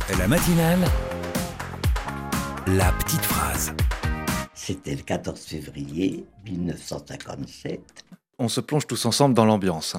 La matinale, la petite phrase. C'était le 14 février 1957. On se plonge tous ensemble dans l'ambiance.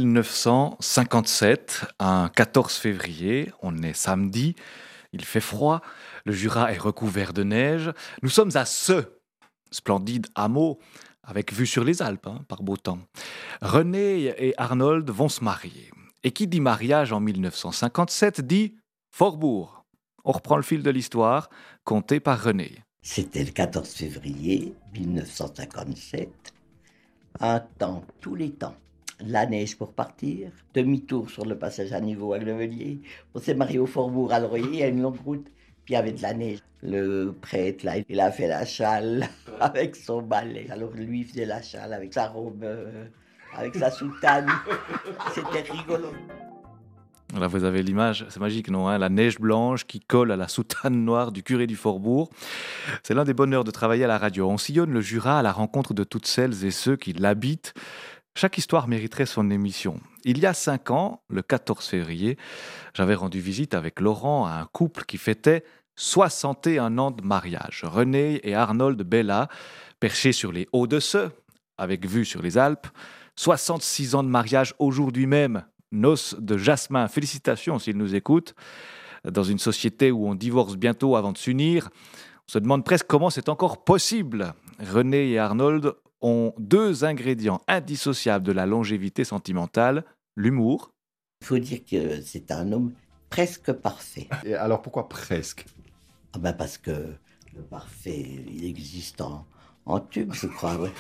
1957, un 14 février, on est samedi, il fait froid, le Jura est recouvert de neige. Nous sommes à ce splendide hameau, avec vue sur les Alpes, par beau temps. René et Arnold vont se marier. Et qui dit mariage en 1957 dit Forbourg. On reprend le fil de l'histoire, conté par René. C'était le 14 février 1957. Un temps, tous les temps. La neige pour partir, demi-tour sur le passage à niveau à Glevelier. On s'est marié au Forbourg à Loyer, il y a une longue route. Puis il y avait de la neige. Le prêtre, là, il a fait la châle avec son balai. Alors lui, il faisait la châle avec sa robe, avec sa soutane. C'était rigolo. Là, vous avez l'image, c'est magique, non, la neige blanche qui colle à la soutane noire du curé du Forbourg. C'est l'un des bonheurs de travailler à la radio. On sillonne le Jura à la rencontre de toutes celles et ceux qui l'habitent. Chaque histoire mériterait son émission. Il y a 5 ans, le 14 février, j'avais rendu visite avec Laurent à un couple qui fêtait 61 ans de mariage. René et Arnold Bella, perchés sur les hauts de Seu, avec vue sur les Alpes. 66 ans de mariage aujourd'hui même. Noces de Jasmin, félicitations s'il nous écoute. Dans une société où on divorce bientôt avant de s'unir, on se demande presque comment c'est encore possible. René et Arnold ont 2 ingrédients indissociables de la longévité sentimentale, l'humour. Il faut dire que c'est un homme presque parfait. Et alors pourquoi presque ? Parce que le parfait, il existe en tube, je crois. Ouais.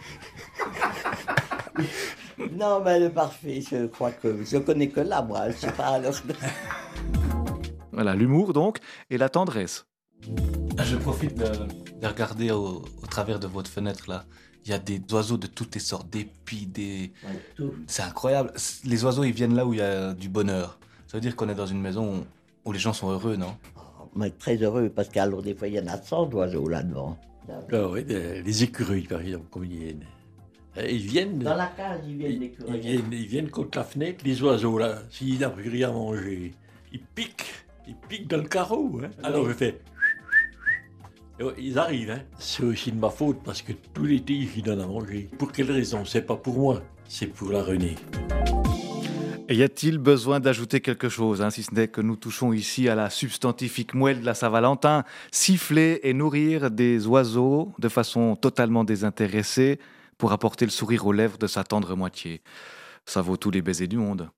Non, mais le parfait, je crois que je connais que là, moi. Je sais pas alors. Voilà, l'humour donc, et la tendresse. Je profite de regarder au travers de votre fenêtre là. Il y a des oiseaux de toutes les sortes, des pies, Ouais, tout. C'est incroyable. Les oiseaux, ils viennent là où il y a du bonheur. Ça veut dire qu'on est dans une maison où les gens sont heureux, non ? On est très heureux parce qu'alors des fois, il y en a 100 d'oiseaux là-devant. Ah oui, les écureuils, par exemple, comme ils viennent. Ils viennent. Dans la cage, ils viennent les curés. Ils viennent contre la fenêtre, les oiseaux là. S'ils n'ont plus rien à manger, ils piquent dans le carreau. Alors je fais. Ils arrivent. C'est aussi de ma faute parce que tout l'été, ils donnent à manger. Pour quelle raison ? C'est pas pour moi, c'est pour la Renée. Et y a-t-il besoin d'ajouter quelque chose, si ce n'est que nous touchons ici à la substantifique moelle de la Saint-Valentin, siffler et nourrir des oiseaux de façon totalement désintéressée pour apporter le sourire aux lèvres de sa tendre moitié. Ça vaut tous les baisers du monde.